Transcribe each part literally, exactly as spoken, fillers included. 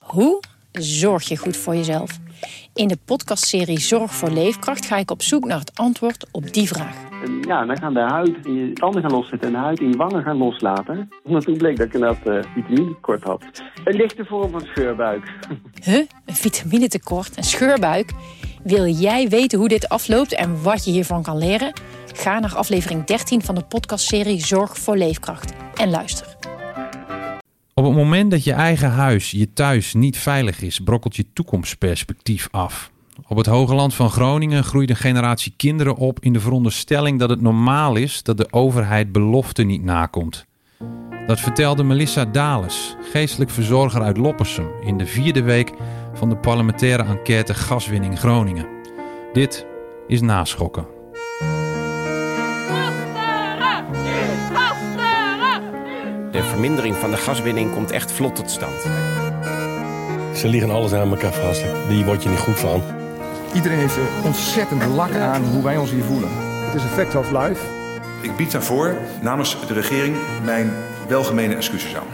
Hoe zorg je goed voor jezelf? In de podcastserie Zorg voor Leefkracht ga ik op zoek naar het antwoord op die vraag. En ja, dan gaan de huid in je tanden gaan loszetten en de huid in je wangen gaan loslaten. Omdat toen bleek dat ik inderdaad uh, vitaminetekort had. Een lichte vorm van scheurbuik. Huh? Een vitaminetekort? Een scheurbuik? Wil jij weten hoe dit afloopt en wat je hiervan kan leren? Ga naar aflevering dertien van de podcastserie Zorg voor Leefkracht en luister. Op het moment dat je eigen huis, je thuis, niet veilig is, brokkelt je toekomstperspectief af. Op het Hoge Land van Groningen groeit een generatie kinderen op in de veronderstelling dat het normaal is dat de overheid beloften niet nakomt. Dat vertelde Melissa Dales, geestelijk verzorger uit Loppersum, in de vierde week van de parlementaire enquête Gaswinning Groningen. Dit is Naschokken. De vermindering van de gaswinning komt echt vlot tot stand. Ze liggen alles aan elkaar vast. Die word je niet goed van. Iedereen heeft er ontzettend lak aan hoe wij ons hier voelen. Het is een fact of life. Ik bied daarvoor namens de regering mijn welgemene excuses aan.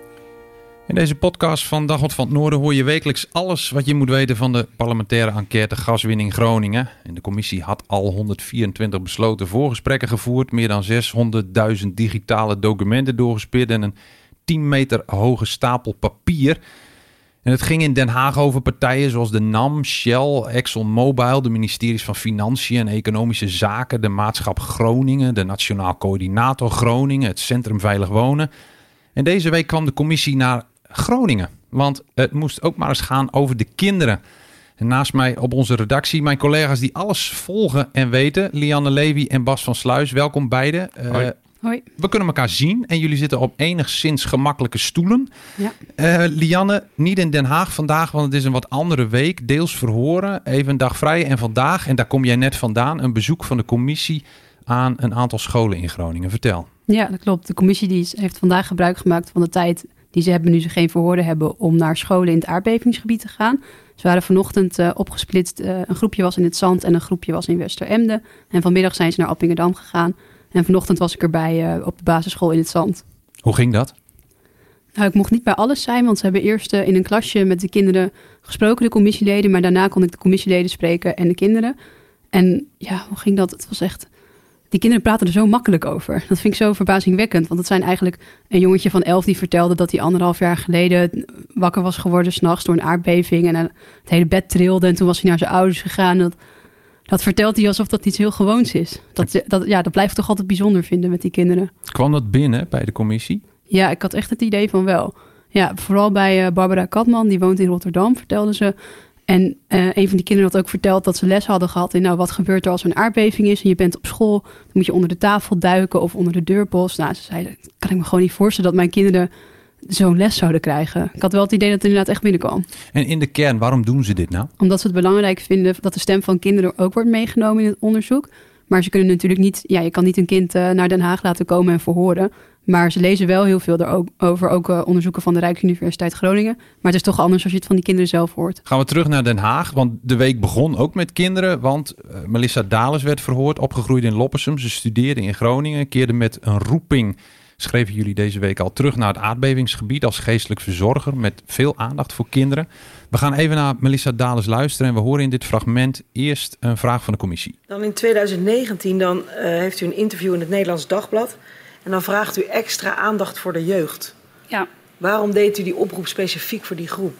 In deze podcast van Dagblad van het Noorden hoor je wekelijks alles wat je moet weten van de parlementaire enquête Gaswinning Groningen. En de commissie had al honderdvierentwintig besloten voorgesprekken gevoerd, meer dan zeshonderdduizend digitale documenten doorgespeeld en een tien meter hoge stapel papier. En het ging in Den Haag over partijen zoals de N A M, Shell, ExxonMobil, de ministeries van Financiën en Economische Zaken, de Maatschap Groningen, de Nationaal Coördinator Groningen, het Centrum Veilig Wonen. En deze week kwam de commissie naar Groningen, want het moest ook maar eens gaan over de kinderen. En naast mij op onze redactie mijn collega's die alles volgen en weten, Lianne Levy en Bas van Sluis. Welkom beiden. Hoi. Uh, Hoi. We kunnen elkaar zien en jullie zitten op enigszins gemakkelijke stoelen. Ja. Uh, Lianne, niet in Den Haag vandaag, want het is een wat andere week. Deels verhoren, even een dag vrij en vandaag, en daar kom jij net vandaan, een bezoek van de commissie aan een aantal scholen in Groningen. Vertel. Ja, dat klopt. De commissie die heeft vandaag gebruik gemaakt van de tijd die ze hebben nu ze geen verhoren hebben om naar scholen in het aardbevingsgebied te gaan. Ze waren vanochtend uh, opgesplitst. Uh, een groepje was in het Zand en een groepje was in Westeremden. En vanmiddag zijn ze naar Appingedam gegaan. En vanochtend was ik erbij uh, op de basisschool in het Zand. Hoe ging dat? Nou, ik mocht niet bij alles zijn, want ze hebben eerst uh, in een klasje met de kinderen gesproken, de commissieleden. Maar daarna kon ik de commissieleden spreken en de kinderen. En ja, hoe ging dat? Het was echt... Die kinderen praten er zo makkelijk over. Dat vind ik zo verbazingwekkend. Want het zijn eigenlijk een jongetje van elf die vertelde dat hij anderhalf jaar geleden wakker was geworden 's nachts door een aardbeving. En het hele bed trilde. En toen was hij naar zijn ouders gegaan. Dat, dat vertelt hij alsof dat iets heel gewoons is. Dat, dat, ja, dat blijft toch altijd bijzonder vinden met die kinderen. Kwam dat binnen bij de commissie? Ja, ik had echt het idee van wel. Ja, vooral bij uh, Barbara Katman, die woont in Rotterdam, vertelde ze. En uh, een van die kinderen had ook verteld dat ze les hadden gehad in nou, wat gebeurt er als er een aardbeving is en je bent op school, dan moet je onder de tafel duiken of onder de deurpost. Nou, ze zei, kan ik me gewoon niet voorstellen dat mijn kinderen zo'n les zouden krijgen. Ik had wel het idee dat het inderdaad echt binnenkwam. En in de kern, waarom doen ze dit nou? Omdat ze het belangrijk vinden dat de stem van kinderen ook wordt meegenomen in het onderzoek. Maar ze kunnen natuurlijk niet, ja, je kan niet een kind uh, naar Den Haag laten komen en verhoren. Maar ze lezen wel heel veel erover, ook uh, onderzoeken van de Rijksuniversiteit Groningen. Maar het is toch anders als je het van die kinderen zelf hoort. Gaan we terug naar Den Haag, want de week begon ook met kinderen. Want uh, Melissa Dales werd verhoord, opgegroeid in Loppersum. Ze studeerde in Groningen, keerde met een roeping, schreven jullie deze week al, terug naar het aardbevingsgebied als geestelijk verzorger met veel aandacht voor kinderen. We gaan even naar Melissa Dales luisteren en we horen in dit fragment eerst een vraag van de commissie. Dan in twintig negentien dan, uh, heeft u een interview in het Nederlands Dagblad. En dan vraagt u extra aandacht voor de jeugd. Ja. Waarom deed u die oproep specifiek voor die groep?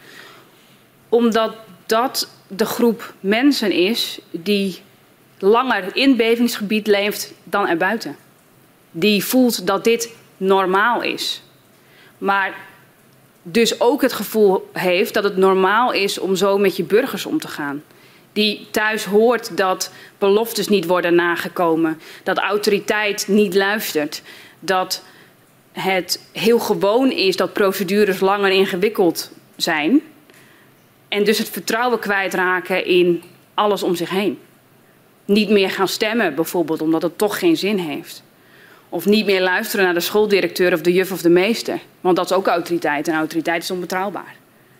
Omdat dat de groep mensen is die langer in het bevingsgebied leeft dan erbuiten. Die voelt dat dit normaal is. Maar dus ook het gevoel heeft dat het normaal is om zo met je burgers om te gaan. Die thuis hoort dat beloftes niet worden nagekomen. Dat autoriteit niet luistert. Dat het heel gewoon is dat procedures lang en ingewikkeld zijn. En dus het vertrouwen kwijtraken in alles om zich heen. Niet meer gaan stemmen bijvoorbeeld omdat het toch geen zin heeft. Of niet meer luisteren naar de schooldirecteur of de juf of de meester. Want dat is ook autoriteit en autoriteit is onbetrouwbaar.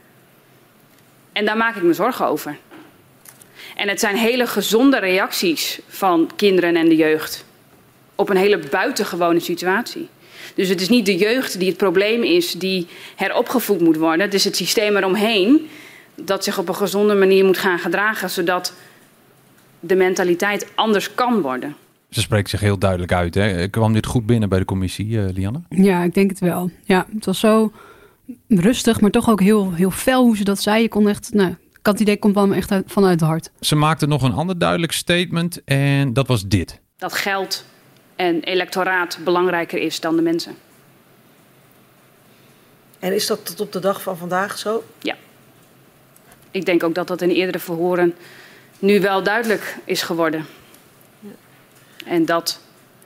En daar maak ik me zorgen over. En het zijn hele gezonde reacties van kinderen en de jeugd op een hele buitengewone situatie. Dus het is niet de jeugd die het probleem is, die heropgevoed moet worden. Het is het systeem eromheen dat zich op een gezonde manier moet gaan gedragen, zodat de mentaliteit anders kan worden. Ze spreekt zich heel duidelijk uit. Hè? Kwam dit goed binnen bij de commissie, uh, Lianne? Ja, ik denk het wel. Ja, het was zo rustig, maar toch ook heel, heel fel hoe ze dat zei. Je kon echt, nou, ik had het idee, komt wel echt uit, vanuit het hart. Ze maakte nog een ander duidelijk statement en dat was dit. Dat geld en electoraat belangrijker is dan de mensen. En is dat tot op de dag van vandaag zo? Ja. Ik denk ook dat dat in eerdere verhoren nu wel duidelijk is geworden. Ja. En dat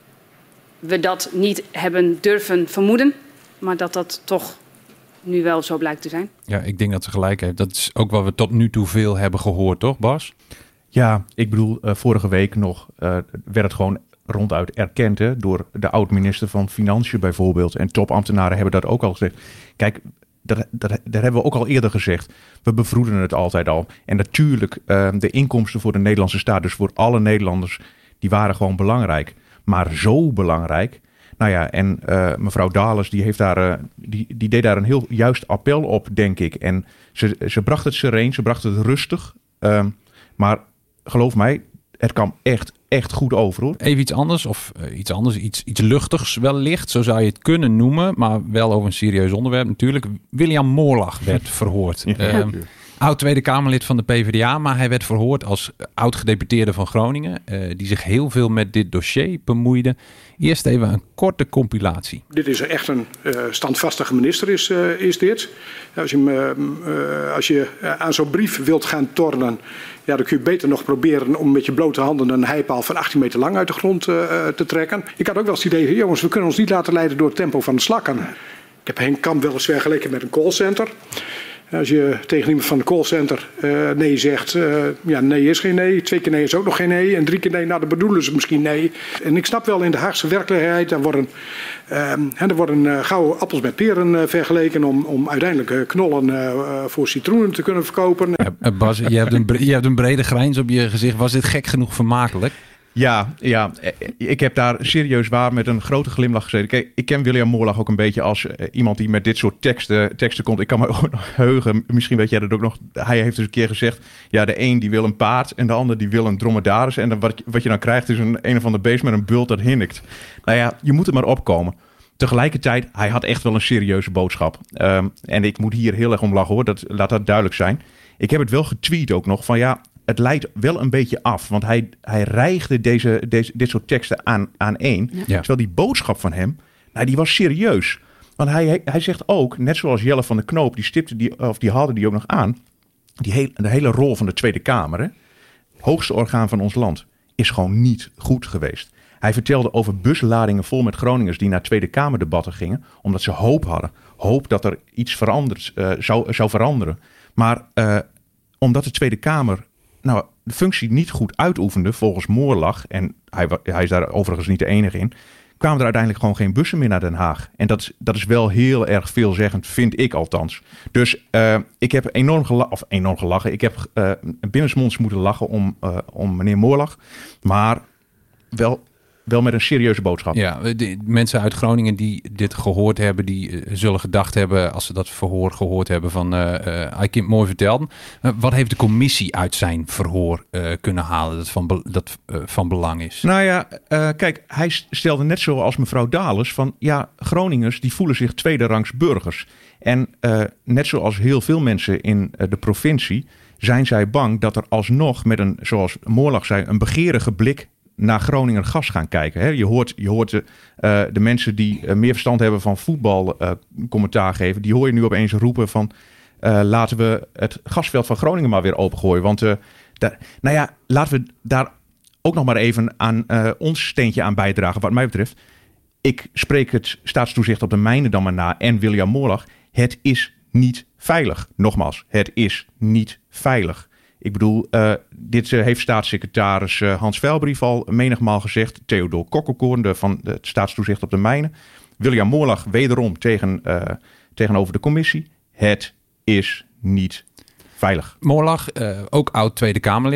we dat niet hebben durven vermoeden, maar dat dat toch nu wel zo blijkt te zijn. Ja, ik denk dat ze gelijk heeft. Dat is ook wat we tot nu toe veel hebben gehoord, toch Bas? Ja, ik bedoel, uh, vorige week nog uh, werd het gewoon ronduit erkend, hè, door de oud-minister van Financiën bijvoorbeeld. En topambtenaren hebben dat ook al gezegd. Kijk, dat, dat, dat hebben we ook al eerder gezegd. We bevroeden het altijd al. En natuurlijk, uh, de inkomsten voor de Nederlandse staat, dus voor alle Nederlanders, die waren gewoon belangrijk. Maar zo belangrijk. Nou ja, en uh, mevrouw Dales, die, heeft daar, uh, die, die deed daar een heel juist appel op, denk ik. En ze, ze bracht het sereen, ze bracht het rustig. Uh, maar geloof mij, het kwam echt, echt goed over, hoor. Even iets anders, of uh, iets anders, iets, iets luchtigs wellicht, zo zou je het kunnen noemen, maar wel over een serieus onderwerp natuurlijk. William Moorlach werd verhoord. Ja, uh, oud Tweede Kamerlid van de P v d A, maar hij werd verhoord als oud-gedeputeerde van Groningen, uh, die zich heel veel met dit dossier bemoeide. Eerst even een korte compilatie. Dit is echt een uh, standvastige minister, is, uh, is dit. Als je, uh, uh, als je uh, aan zo'n brief wilt gaan tornen, ja, dan kun je beter nog proberen om met je blote handen een heipaal van achttien meter lang uit de grond uh, te trekken. Ik had ook wel eens het idee, jongens, we kunnen ons niet laten leiden door het tempo van de slakken. Ik heb Henk Kamp wel eens vergeleken met een callcenter. Als je tegen iemand van de callcenter uh, nee zegt, uh, ja, nee is geen nee. Twee keer nee is ook nog geen nee. En drie keer nee, nou, dan bedoelen ze misschien nee. En ik snap wel, in de Haagse werkelijkheid, daar worden, uh, er worden uh, gauw appels met peren uh, vergeleken om, om uiteindelijk uh, knollen uh, voor citroenen te kunnen verkopen. Uh, Bas, je hebt, een, je hebt een brede grijns op je gezicht. Was dit gek genoeg vermakelijk? Ja, ja, ik heb daar serieus waar met een grote glimlach gezeten. Kijk, ik ken William Moorlach ook een beetje als uh, iemand die met dit soort teksten, teksten komt. Ik kan me ook nog heugen, misschien weet jij dat ook nog. Hij heeft dus een keer gezegd, ja, de een die wil een paard en de ander die wil een dromedaris. En dan, wat, wat je dan krijgt is een een of ander beest met een bult dat hinnikt. Nou ja, je moet er maar opkomen. Tegelijkertijd, hij had echt wel een serieuze boodschap. Um, en ik moet hier heel erg om lachen, hoor. Dat, laat dat duidelijk zijn. Ik heb het wel getweet ook nog van ja, het leidt wel een beetje af. Want hij, hij reigde deze, deze, dit soort teksten aan, aan één. Ja. Terwijl die boodschap van hem, nou, die was serieus. Want hij, hij zegt ook, net zoals Jelle van der Knoop, die stipte die, of die haalde die ook nog aan. Die heel, de hele rol van de Tweede Kamer, hè, hoogste orgaan van ons land, is gewoon niet goed geweest. Hij vertelde over busladingen vol met Groningers die naar Tweede Kamerdebatten gingen, omdat ze hoop hadden. Hoop dat er iets veranderd, uh, zou, zou veranderen. Maar uh, omdat de Tweede Kamer nou, de functie niet goed uitoefende volgens Moorlach, en hij, hij is daar overigens niet de enige in, kwamen er uiteindelijk gewoon geen bussen meer naar Den Haag. En dat, dat is wel heel erg veelzeggend, vind ik althans. Dus uh, ik heb enorm gelachen, of enorm gelachen, ik heb uh, binnensmonds moeten lachen om, uh, om meneer Moorlach, maar wel... Wel met een serieuze boodschap. Ja, de mensen uit Groningen die dit gehoord hebben, die uh, zullen gedacht hebben, als ze dat verhoor gehoord hebben van uh, uh, Eikind mooi vertelde. Uh, wat heeft de commissie uit zijn verhoor uh, kunnen halen dat van, be- dat, uh, van belang is? Nou ja, uh, kijk, hij stelde net zoals mevrouw Dales van ja, Groningers die voelen zich tweederangs burgers. En uh, net zoals heel veel mensen in uh, de provincie zijn zij bang dat er alsnog met een, zoals Moorlach zei, een begeerige blik naar Groninger gas gaan kijken. Hè? Je hoort, je hoort de, uh, de mensen die uh, meer verstand hebben van voetbal uh, commentaar geven, die hoor je nu opeens roepen van uh, laten we het gasveld van Groningen maar weer opengooien. Want uh, daar, nou ja, laten we daar ook nog maar even aan uh, ons steentje aan bijdragen wat mij betreft. Ik spreek het staatstoezicht op de mijnen dan maar na en William Moorlach. Het is niet veilig. Nogmaals, het is niet veilig. Ik bedoel, uh, dit uh, heeft staatssecretaris uh, Hans Veilbrief al menigmaal gezegd. Theodor Kokkelkoorn de, van het staatstoezicht op de mijnen. William Moorlach wederom tegen, uh, tegenover de commissie. Het is niet veilig. Moorlach, uh, ook oud Tweede Kamerlid.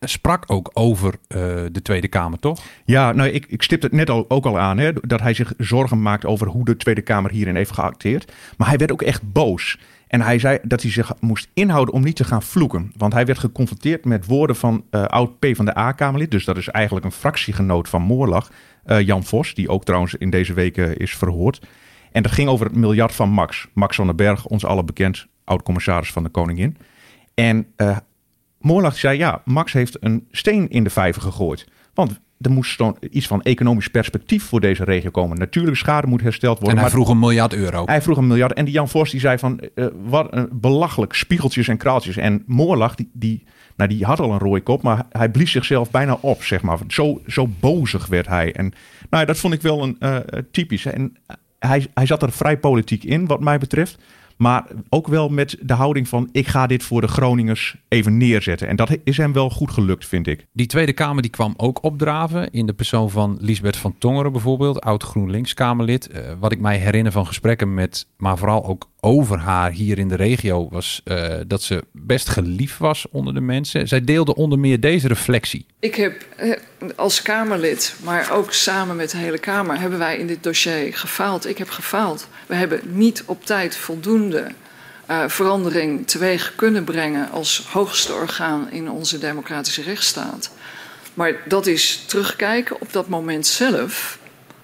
sprak ook over uh, de Tweede Kamer, toch? Ja, nou, ik, ik stipte het net al, ook al aan, hè, dat hij zich zorgen maakt over hoe de Tweede Kamer hierin heeft geacteerd. Maar hij werd ook echt boos. En hij zei dat hij zich moest inhouden om niet te gaan vloeken. Want hij werd geconfronteerd met woorden van uh, oud-P van de A-Kamerlid. Dus dat is eigenlijk een fractiegenoot van Moorlag. Uh, Jan Vos, die ook trouwens in deze weken is verhoord. En dat ging over het miljard van Max. Max van den Berg, ons allen bekend, oud-commissaris van de Koningin. En uh, Moorlag zei, ja, Max heeft een steen in de vijver gegooid. Want er moest dan iets van economisch perspectief voor deze regio komen. Natuurlijk, schade moet hersteld worden. En hij maar vroeg een miljard euro. Hij vroeg een miljard. En die Jan Vos die zei van, uh, wat een belachelijk, spiegeltjes en kraaltjes. En Moorlag, die, die, nou, die had al een rode kop, maar hij blies zichzelf bijna op, zeg maar. Zo, zo bozig werd hij. En nou, dat vond ik wel een uh, typisch. En hij, hij zat er vrij politiek in, wat mij betreft. Maar ook wel met de houding van, ik ga dit voor de Groningers even neerzetten. En dat is hem wel goed gelukt, vind ik. Die Tweede Kamer die kwam ook opdraven in de persoon van Liesbeth van Tongeren bijvoorbeeld, oud GroenLinks-Kamerlid. Uh, wat ik mij herinner van gesprekken met, maar vooral ook over haar hier in de regio, was uh, dat ze best geliefd was onder de mensen. Zij deelde onder meer deze reflectie. Ik heb uh, als Kamerlid, maar ook samen met de hele Kamer, hebben wij in dit dossier gefaald. Ik heb gefaald. We hebben niet op tijd voldoende uh, verandering teweeg kunnen brengen als hoogste orgaan in onze democratische rechtsstaat. Maar dat is terugkijken. Op dat moment zelf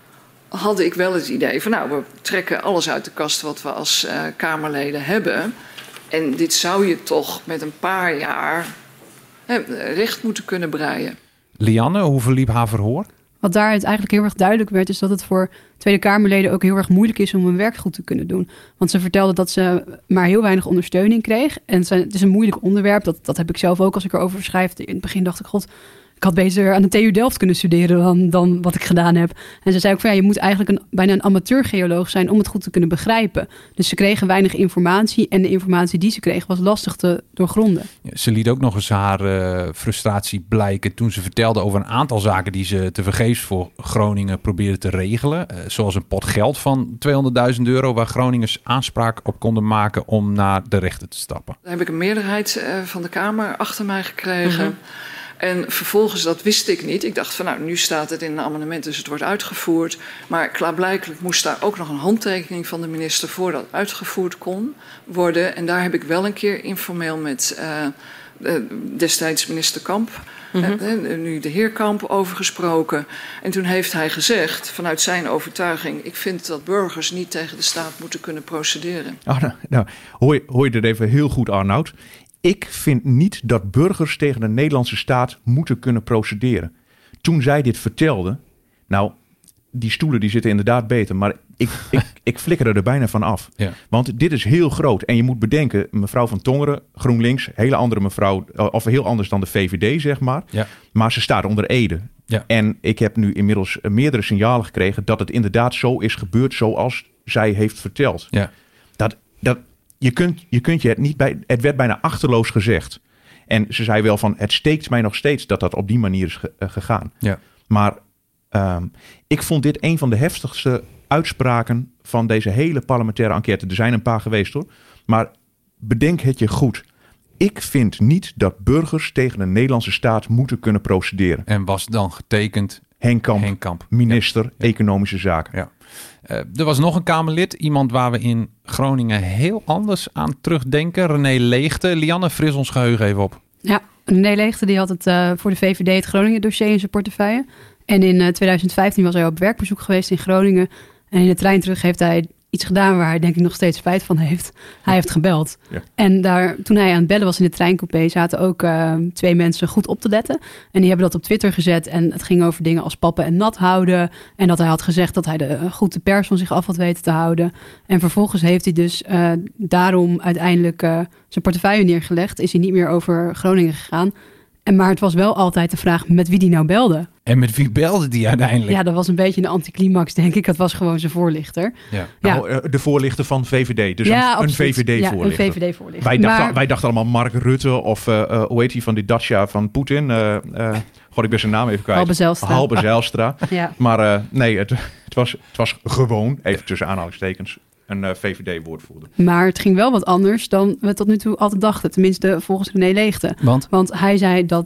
had ik wel het idee van, nou, we trekken alles uit de kast wat we als uh, Kamerleden hebben. En dit zou je toch met een paar jaar hè, recht moeten kunnen breien. Lianne, hoe verliep haar verhoor? Wat daaruit eigenlijk heel erg duidelijk werd, is dat het voor Tweede Kamerleden ook heel erg moeilijk is om hun werk goed te kunnen doen. Want ze vertelde dat ze maar heel weinig ondersteuning kreeg. En het is een moeilijk onderwerp. Dat, dat heb ik zelf ook als ik erover schrijf. In het begin dacht ik, god, ik had beter aan de T U Delft kunnen studeren dan, dan wat ik gedaan heb. En ze zei ook van, ja, je moet eigenlijk een, bijna een amateurgeoloog zijn om het goed te kunnen begrijpen. Dus ze kregen weinig informatie en de informatie die ze kregen was lastig te doorgronden. Ja, ze liet ook nog eens haar uh, frustratie blijken toen ze vertelde over een aantal zaken die ze tevergeefs voor Groningen probeerde te regelen. Uh, zoals een pot geld van tweehonderdduizend euro waar Groningers aanspraak op konden maken om naar de rechter te stappen. Daar heb ik een meerderheid uh, van de Kamer achter mij gekregen. Mm-hmm. En vervolgens, dat wist ik niet. Ik dacht van, nou, nu staat het in een amendement, dus het wordt uitgevoerd. Maar klaarblijkelijk moest daar ook nog een handtekening van de minister voor dat uitgevoerd kon worden. En daar heb ik wel een keer informeel met uh, destijds minister Kamp, mm-hmm. uh, nu de heer Kamp, over gesproken. En toen heeft hij gezegd, vanuit zijn overtuiging, ik vind dat burgers niet tegen de staat moeten kunnen procederen. Oh, nou, nou hoor, je, hoor je dit even heel goed, Arnoud. Ik vind niet dat burgers tegen de Nederlandse staat moeten kunnen procederen. Toen zij dit vertelde, nou, die stoelen die zitten inderdaad beter, maar ik, ik, ik flikkerde er bijna van af. Ja. Want dit is heel groot. En je moet bedenken, mevrouw van Tongeren, GroenLinks, hele andere mevrouw, of heel anders dan de V V D, zeg maar. Ja. Maar ze staat onder ede. Ja. En ik heb nu inmiddels meerdere signalen gekregen dat het inderdaad zo is gebeurd zoals zij heeft verteld. Ja. Dat, dat, je, kunt, je kunt je het niet bij, het werd bijna achterloos gezegd. En ze zei wel van, het steekt mij nog steeds dat dat op die manier is ge, uh, gegaan. Ja. Maar um, ik vond dit een van de heftigste uitspraken van deze hele parlementaire enquête. Er zijn een paar geweest hoor. Maar bedenk het je goed. Ik vind niet dat burgers tegen de Nederlandse staat moeten kunnen procederen. En was dan getekend Henk Kamp, Henk Kamp. minister ja. Economische Zaken. Ja. Uh, er was nog een Kamerlid, iemand waar we in Groningen heel anders aan terugdenken. René Leegte. Lianne, fris ons geheugen even op. Ja, René Leegte die had het uh, voor de V V D het Groningen dossier in zijn portefeuille. En in uh, twintig vijftien was hij op werkbezoek geweest in Groningen. En in de trein terug heeft hij iets gedaan waar hij denk ik nog steeds spijt van heeft. Hij heeft gebeld. Ja. En daar, toen hij aan het bellen was in de treincoupé, zaten ook uh, twee mensen goed op te letten. En die hebben dat op Twitter gezet. En het ging over dingen als pappen en nat houden. En dat hij had gezegd dat hij de, uh, goed de pers van zich af had weten te houden. En vervolgens heeft hij dus uh, daarom uiteindelijk uh, zijn portefeuille neergelegd. Is hij niet meer over Groningen gegaan. En maar het was wel altijd de vraag met wie die nou belde. En met wie belde die uiteindelijk? Ja, dat was een beetje een anticlimax, denk ik. Het was gewoon zijn voorlichter. Ja. Nou, ja. De voorlichter van V V D. Dus ja, een, een V V D-voorlichter. Ja, een V V D-voorlichter. Wij, maar... wij dachten allemaal Mark Rutte of uh, uh, hoe heet die van die Dacia van Poetin? Uh, uh, God, ik ben zijn naam even kwijt. Halbe Zijlstra. Halbe Zijlstra. Ja. Maar uh, nee, het, het, was, het was gewoon, even tussen aanhalingstekens, een uh, V V D-woordvoerder. Maar het ging wel wat anders dan we tot nu toe altijd dachten. Tenminste, volgens René Leegte. Want? Want hij zei dat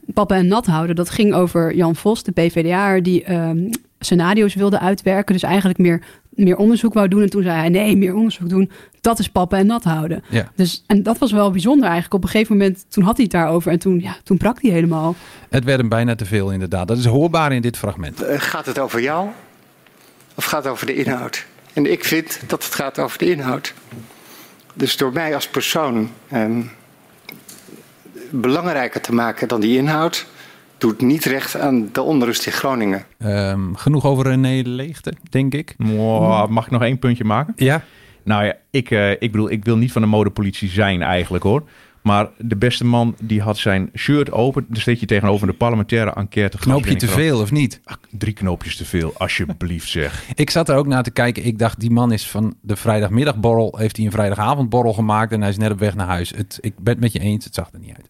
Papa en nat houden, dat ging over Jan Vos, de P V D A'er, die um, scenario's wilde uitwerken. Dus eigenlijk meer, meer onderzoek wou doen. En toen zei hij, nee, meer onderzoek doen, dat is papa en nat houden. Ja. Dus, en dat was wel bijzonder eigenlijk. Op een gegeven moment, toen had hij het daarover en toen, ja, toen brak hij helemaal. Het werd hem bijna te veel inderdaad. Dat is hoorbaar in dit fragment. Uh, gaat het over jou of gaat het over de inhoud? En ik vind dat het gaat over de inhoud. Dus door mij als persoon um, belangrijker te maken dan die inhoud, doet niet recht aan de onrust in Groningen. Um, genoeg over René Leegte, denk ik. Oh, mag ik nog één puntje maken? Ja. Nou ja, ik, uh, ik bedoel, ik wil niet van de modepolitie zijn eigenlijk hoor. Maar de beste man die had zijn shirt open. Dan steed je tegenover de parlementaire enquête. Knoopje te veel of niet? Ach, drie knoopjes te veel, alsjeblieft zeg. Ik zat er ook naar te kijken. Ik dacht, die man is van de vrijdagmiddagborrel. Heeft hij een vrijdagavondborrel gemaakt. En hij is net op weg naar huis. Het, ik ben het met je eens, het zag er niet uit.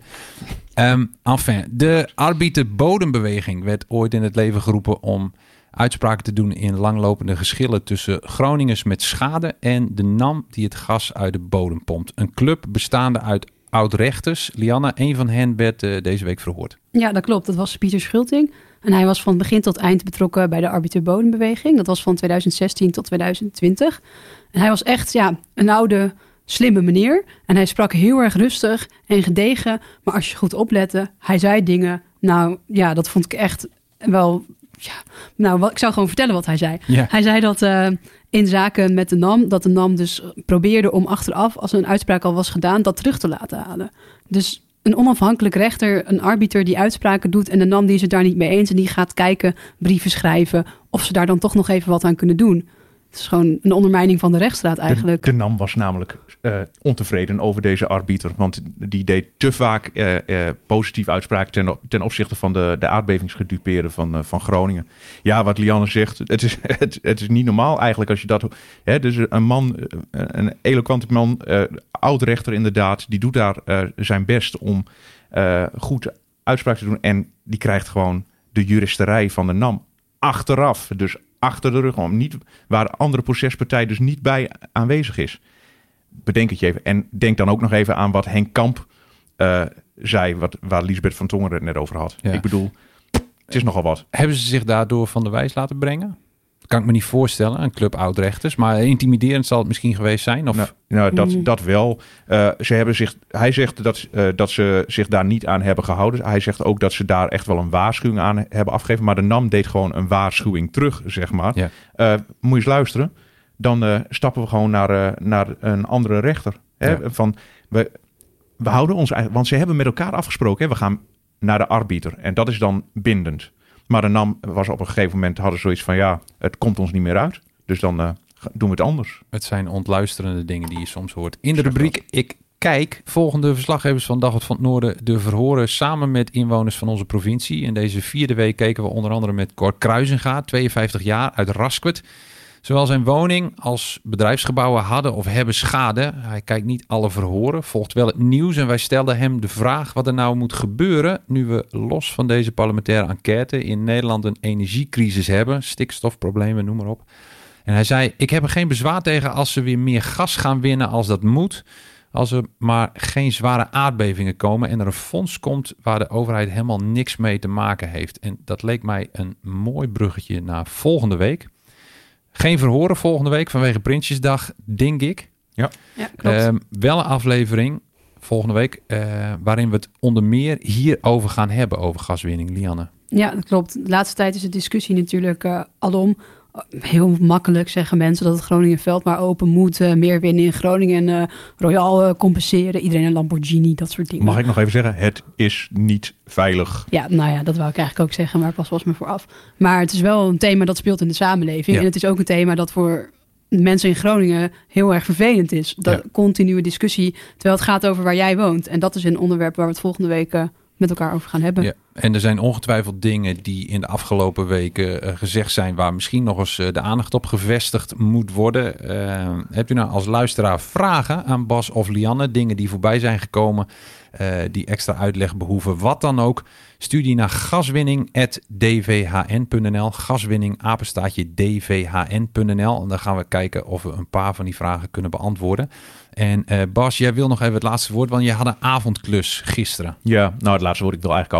Um, enfin, de arbiter bodembeweging werd ooit in het leven geroepen om uitspraken te doen in langlopende geschillen tussen Groningers met schade en de N A M die het gas uit de bodem pompt. Een club bestaande uit oud-rechters. Lianne, een van hen werd uh, deze week verhoord. Ja, dat klopt. Dat was Pieter Schulting. En hij was van begin tot eind betrokken bij de arbiter bodembeweging. Dat was van twintig zestien tot twintig twintig. En hij was echt ja, een oude, slimme meneer. En hij sprak heel erg rustig en gedegen. Maar als je goed oplette, hij zei dingen. Nou ja, dat vond ik echt wel... Ja, nou, wat, ik zou gewoon vertellen wat hij zei. Ja. Hij zei dat uh, in zaken met de N A M, dat de N A M dus probeerde om achteraf, als een uitspraak al was gedaan, dat terug te laten halen. Dus een onafhankelijk rechter, een arbiter die uitspraken doet en de N A M die is het daar niet mee eens en die gaat kijken, brieven schrijven, of ze daar dan toch nog even wat aan kunnen doen. Het is gewoon een ondermijning van de rechtsstaat eigenlijk. De, de N A M was namelijk uh, ontevreden over deze arbiter. Want die deed te vaak uh, uh, positieve uitspraken ten, ten opzichte van de, de aardbevingsgedupeerden van, uh, van Groningen. Ja, wat Lianne zegt, het is, het, het is niet normaal eigenlijk als je dat... Hè, dus een man, een eloquente man, uh, oud-rechter inderdaad, die doet daar uh, zijn best om uh, goed uitspraak te doen. En die krijgt gewoon de juristerij van de N A M achteraf. Dus achter de rug om, niet, waar de andere procespartij dus niet bij aanwezig is. Bedenk het je even. En denk dan ook nog even aan wat Henk Kamp uh, zei, wat, waar Liesbeth van Tongeren het net over had. Ja. Ik bedoel, het is nogal wat. Hebben ze zich daardoor van de wijs laten brengen? Dat kan ik me niet voorstellen, een club oud-rechters. Maar intimiderend zal het misschien geweest zijn? Of? Nou, nou dat, dat wel. Uh, ze hebben zich, hij zegt dat, uh, dat ze zich daar niet aan hebben gehouden. Hij zegt ook dat ze daar echt wel een waarschuwing aan hebben afgegeven. Maar de N A M deed gewoon een waarschuwing terug, zeg maar. Ja. Uh, moet je eens luisteren. Dan uh, stappen we gewoon naar, uh, naar een andere rechter. Hè? Ja. Van, we, we houden ons eigenlijk... Want ze hebben met elkaar afgesproken. Hè? We gaan naar de arbiter. En dat is dan bindend. Maar de N A M was op een gegeven moment, hadden zoiets van ja, het komt ons niet meer uit. Dus dan uh, doen we het anders. Het zijn ontluisterende dingen die je soms hoort. In de rubriek Ik Kijk, volgende verslaggevers van Dagblad van het Noorden de verhoren samen met inwoners van onze provincie. In deze vierde week keken we onder andere met Cor Kruisinga, tweeënvijftig jaar, uit Rasquert. Zowel zijn woning als bedrijfsgebouwen hadden of hebben schade. Hij kijkt niet alle verhoren, volgt wel het nieuws. En wij stelden hem de vraag wat er nou moet gebeuren nu we los van deze parlementaire enquête in Nederland een energiecrisis hebben. Stikstofproblemen, noem maar op. En hij zei, ik heb er geen bezwaar tegen als ze weer meer gas gaan winnen als dat moet. Als er maar geen zware aardbevingen komen en er een fonds komt waar de overheid helemaal niks mee te maken heeft. En dat leek mij een mooi bruggetje naar volgende week. Geen verhoren volgende week vanwege Prinsjesdag, denk ik. Ja, ja klopt. Uh, wel een aflevering volgende week uh, waarin we het onder meer hierover gaan hebben, over gaswinning. Lianne. Ja, dat klopt. De laatste tijd is de discussie natuurlijk uh, alom. Heel makkelijk zeggen mensen dat het Groningenveld maar open moet. Uh, meer winnen in Groningen en uh, Royal uh, compenseren. Iedereen een Lamborghini, dat soort dingen. Mag ik nog even zeggen, het is niet veilig. Ja, nou ja, dat wou ik eigenlijk ook zeggen, maar pas was me vooraf. Maar het is wel een thema dat speelt in de samenleving. Ja. En het is ook een thema dat voor mensen in Groningen heel erg vervelend is. Dat ja. continue discussie, terwijl het gaat over waar jij woont. En dat is een onderwerp waar we het volgende week uh, met elkaar over gaan hebben. Ja. En er zijn ongetwijfeld dingen die in de afgelopen weken uh, gezegd zijn waar misschien nog eens uh, de aandacht op gevestigd moet worden. Uh, hebt u nou als luisteraar vragen aan Bas of Lianne, dingen die voorbij zijn gekomen, uh, die extra uitleg behoeven, wat dan ook? Stuur die naar gaswinning apenstaartje d v h n punt n l. Gaswinning apenstaartje d v h n punt n l. En dan gaan we kijken of we een paar van die vragen kunnen beantwoorden. En uh, Bas, jij wil nog even het laatste woord, want je had een avondklus gisteren. Ja, nou het laatste woord. Ik wil eigenlijk altijd het laatste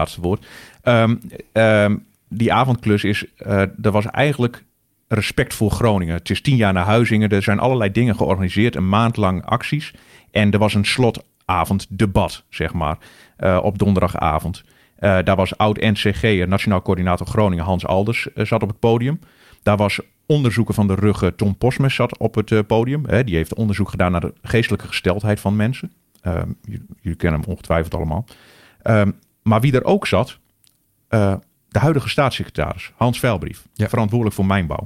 laatste woord. Um, um, die avondklus is, uh, er was eigenlijk respect voor Groningen. Het is tien jaar na Huizingen. Er zijn allerlei dingen georganiseerd. Een maand lang acties. En er was een slotavonddebat, zeg maar, uh, op donderdagavond. Uh, daar was oud-N C G, Nationaal Coördinator Groningen, Hans Alders, uh, zat op het podium. Daar was onderzoeker van de Rugge, Tom Posmes, zat op het uh, podium. Hè, die heeft onderzoek gedaan naar de geestelijke gesteldheid van mensen. Uh, jullie, jullie kennen hem ongetwijfeld allemaal. Uh, maar wie er ook zat, uh, de huidige staatssecretaris, Hans Veilbrief, ja. verantwoordelijk voor mijnbouw.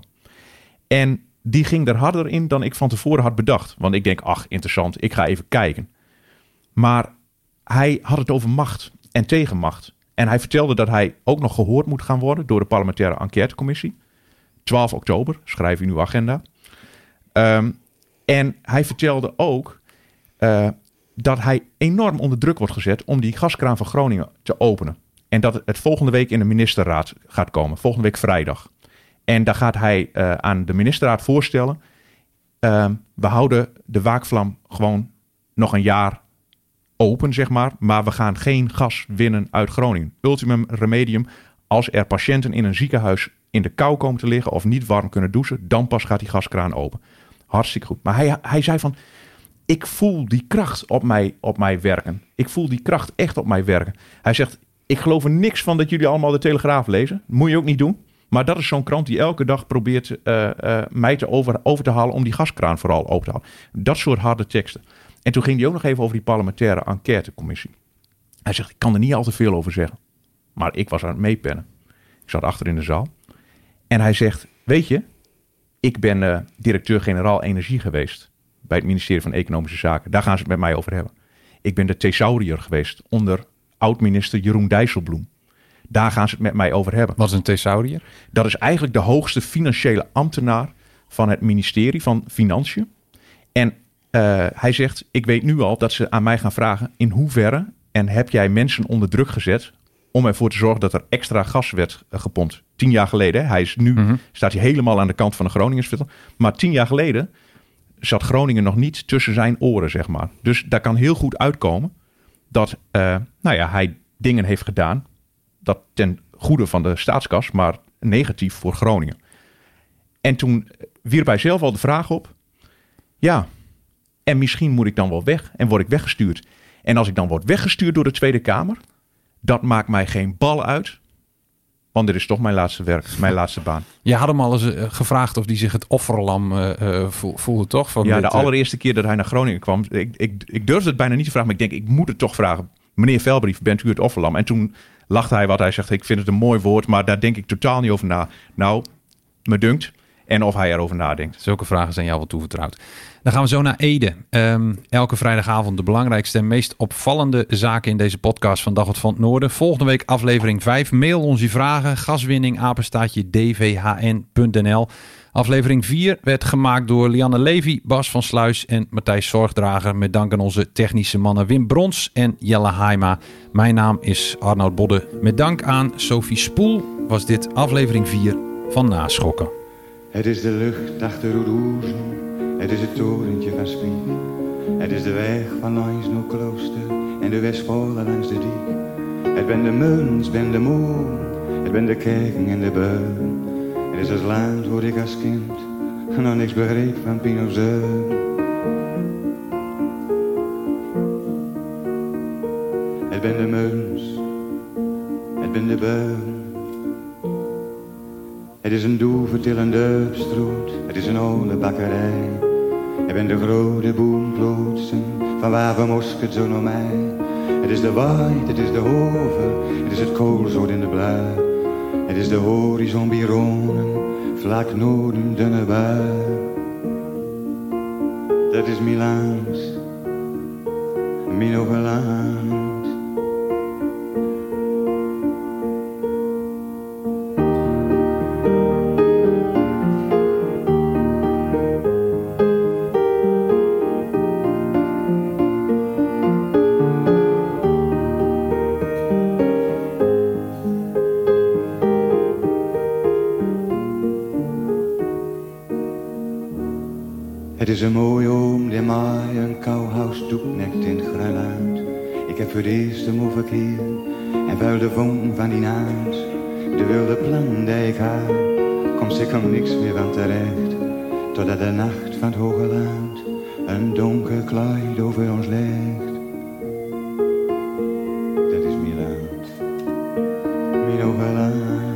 En die ging er harder in dan ik van tevoren had bedacht. Want ik denk, ach, interessant, ik ga even kijken. Maar hij had het over macht en tegenmacht. En hij vertelde dat hij ook nog gehoord moet gaan worden door de parlementaire enquêtecommissie. twaalf oktober, schrijf in uw agenda. Um, en hij vertelde ook uh, dat hij enorm onder druk wordt gezet om die gaskraan van Groningen te openen. En dat het volgende week in de ministerraad gaat komen, volgende week vrijdag. En daar gaat hij uh, aan de ministerraad voorstellen, uh, we houden de waakvlam gewoon nog een jaar open, zeg maar. Maar we gaan geen gas winnen uit Groningen. Ultimum remedium, als er patiënten in een ziekenhuis in de kou komen te liggen of niet warm kunnen douchen, dan pas gaat die gaskraan open. Hartstikke goed. Maar hij, hij zei van, ik voel die kracht op mij, op mij werken. Ik voel die kracht echt op mij werken. Hij zegt, ik geloof er niks van dat jullie allemaal de Telegraaf lezen. Moet je ook niet doen. Maar dat is zo'n krant die elke dag probeert uh, uh, mij te over, over te halen om die gaskraan vooral open te halen. Dat soort harde teksten. En toen ging hij ook nog even over die parlementaire enquêtecommissie. Hij zegt, ik kan er niet al te veel over zeggen. Maar ik was aan het meepennen. Ik zat achter in de zaal. En hij zegt, weet je, ik ben uh, directeur-generaal energie geweest bij het ministerie van Economische Zaken. Daar gaan ze het met mij over hebben. Ik ben de thesaurier geweest onder oud-minister Jeroen Dijsselbloem. Daar gaan ze het met mij over hebben. Wat is een thesaurier? Dat is eigenlijk de hoogste financiële ambtenaar van het ministerie van Financiën. En uh, hij zegt, ik weet nu al dat ze aan mij gaan vragen, in hoeverre en heb jij mensen onder druk gezet om ervoor te zorgen dat er extra gas werd uh, gepompt. Tien jaar geleden, hè, hij is nu, mm-hmm. staat hij helemaal aan de kant van de Groningersviertel. Maar tien jaar geleden zat Groningen nog niet tussen zijn oren, zeg maar. Dus daar kan heel goed uitkomen dat uh, nou ja, hij dingen heeft gedaan dat ten goede van de staatskas, maar negatief voor Groningen. En toen wierp hij zelf al de vraag op, ja, en misschien moet ik dan wel weg en word ik weggestuurd. En als ik dan word weggestuurd door de Tweede Kamer, dat maakt mij geen bal uit, want dit is toch mijn laatste werk, mijn laatste baan. Je had hem al eens uh, gevraagd of hij zich het offerlam uh, uh, voelde, toch? Van ja, dit, de allereerste uh... keer dat hij naar Groningen kwam, ik, ik, ik durfde het bijna niet te vragen, maar ik denk, ik moet het toch vragen. Meneer Veilbrief, bent u het offerlam? En toen lachte hij wat. Hij zegt, ik vind het een mooi woord, maar daar denk ik totaal niet over na. Nou, me dunkt. En of hij erover nadenkt. Zulke vragen zijn jou wel toevertrouwd. Dan gaan we zo naar Ede. Um, elke vrijdagavond de belangrijkste en meest opvallende zaken in deze podcast van Dagblad van het Noorden. Volgende week aflevering vijf. Mail ons je vragen. Gaswinning, apenstaartje, d v h n punt n l. Aflevering vier werd gemaakt door Lianne Levy, Bas van Sluis en Matthijs Zorgdrager. Met dank aan onze technische mannen Wim Brons en Jelle Haima. Mijn naam is Arnoud Bodde. Met dank aan Sophie Spoel was dit aflevering vier van Naschokken. Het is de lucht achter Roeroezen, het is het torentje van Spiek. Het is de weg van langs naar Klooster en de Westpolen langs de Diek. Het ben de Meuns, ben de Moon, het ben de kerken en de beun. Het is het land waar ik als kind nog niks begreep van Pinozeun. Het ben de Meuns, het ben de beun. Het is een doevertillende stroot, het is een oude bakkerij. Het ben de grote boomplotsen van waar we mosket zo naar mij. Het is de waait, het is de hoven, het is het koolzoot in de blui. Het is de horizon bironen, vlak noorden dunne bui. Dat is Milaans, mijn overland. Het is een mooie oom die mij een kouhuis doeknekt in het Granaat. Ik heb voor het eerst hem verkeerd En vuil de vonk van die naams, de wilde plan die ik had, komt zeker niks meer van terecht. Totdat de nacht van het hoge land een donker kleid over ons legt. Dat is mijn land, mijn hoge land.